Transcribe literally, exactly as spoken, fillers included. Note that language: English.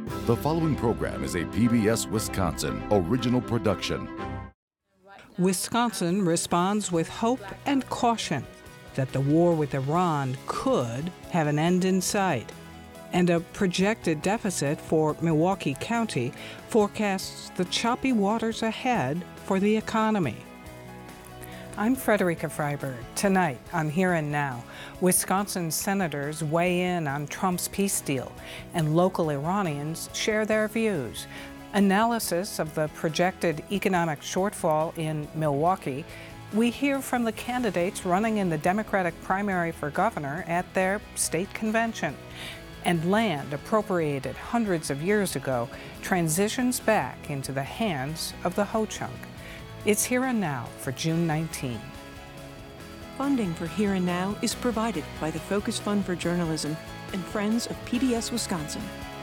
The following program is a P B S Wisconsin original production. Wisconsin responds with hope and caution that the war with Iran could have an end in sight. And a projected deficit for Milwaukee County forecasts the choppy waters ahead for the economy. I'm Frederica Freiberg. Tonight on Here and Now, Wisconsin senators weigh in on Trump's peace deal, and local Iranians share their views. Analysis of the projected economic shortfall in Milwaukee. We hear from the candidates running in the Democratic primary for governor at their state convention. And land appropriated hundreds of years ago transitions back into the hands of the Ho-Chunk. It's Here and Now for June nineteenth. Funding for Here and Now is provided by the Focus Fund for Journalism and Friends of P B S Wisconsin.